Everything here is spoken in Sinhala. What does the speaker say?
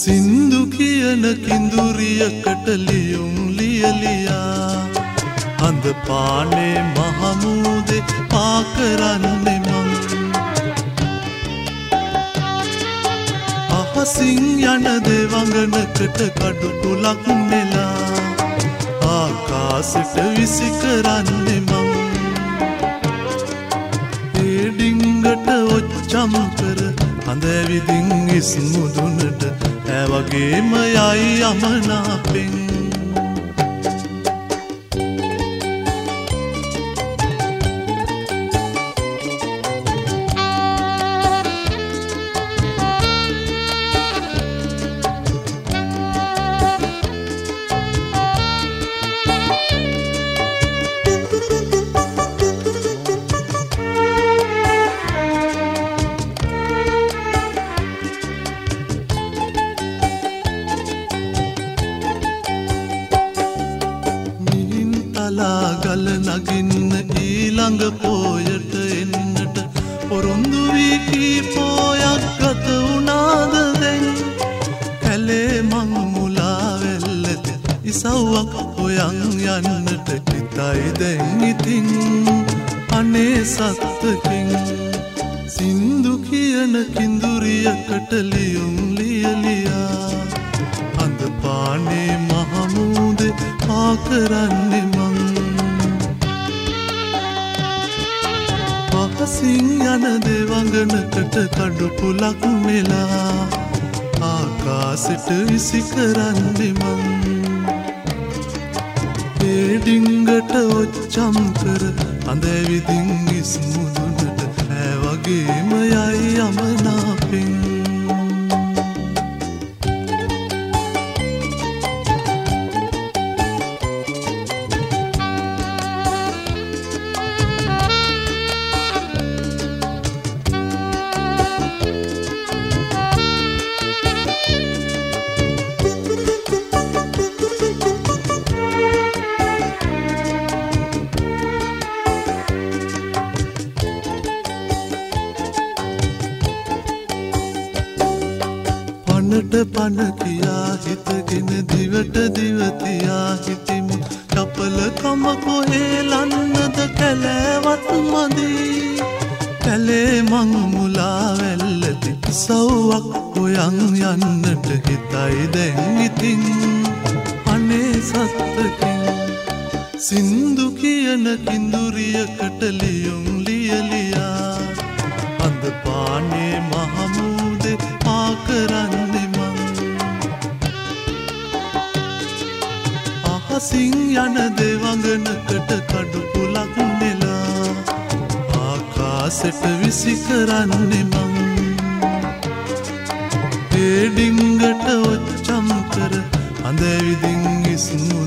සින්දු කියන කිඳුරියකට ලියුම් ලියලියා අඳ පානේ මහමූදේ පා කරන්නේ මං අහසින් යන දෙවඟනකට කඩු කුලක් නෙලා ආකාශයට විසි කරන්නේ මං ඒ ඩිංගට ඔච්චම් කර අඳ ඇවිදින් ඉස්මුදුනට ඈ වගේම යයි යමනාපෙන් ගල නගින්න ඊළඟ පෝයට එන්නට පොරොන්දු වී කීපෝයක් ගත වුණාද දැන් කැලේ මං මුලා වෙල්ලති ඉසව්වක් හොයන් යන්නට හිතයි දැන් ඉතින් අනේ සත්තකින් සින්දු කියන කිඳුරියකට ලියුම් ලියලියා අඳ පානේ මහමූදේ පා කරන්නේ මං අහසින් යන දෙවඟනකට කඩු පුලක් මෙලා ආකාශයට විසි කරන්නේ මං ඒ ඩිංගට ඔච්චම් කර අඳ ඇවිදින් ඉස්මුදුනට ඈ වගේම යයි යමනාපෙන් පනට පන කියා හිතගෙන දිවට දිවතියා හිටිමු චපලකම කොහේ ලන්නද කැලෑවත් මදී කැලේ මං මුලා වෙල්ලති සව්වක් හොයන් යන්නට හිතයි දැන් ඉතින් අනේ සත්තකින් සින්දු කියන කිඳුරියකට ලියුම් ලියලියා අඳ පානේ මහමූදේ පා කරන්නේ මං අහසින් යන දෙවඟනකට කඩු පුලක් නෙලා ආකාශයට විසි කරන්නේ මං ඒ ඩිංගට ඔච්චම් කර අඳ ඇවිදින් ඉස්මු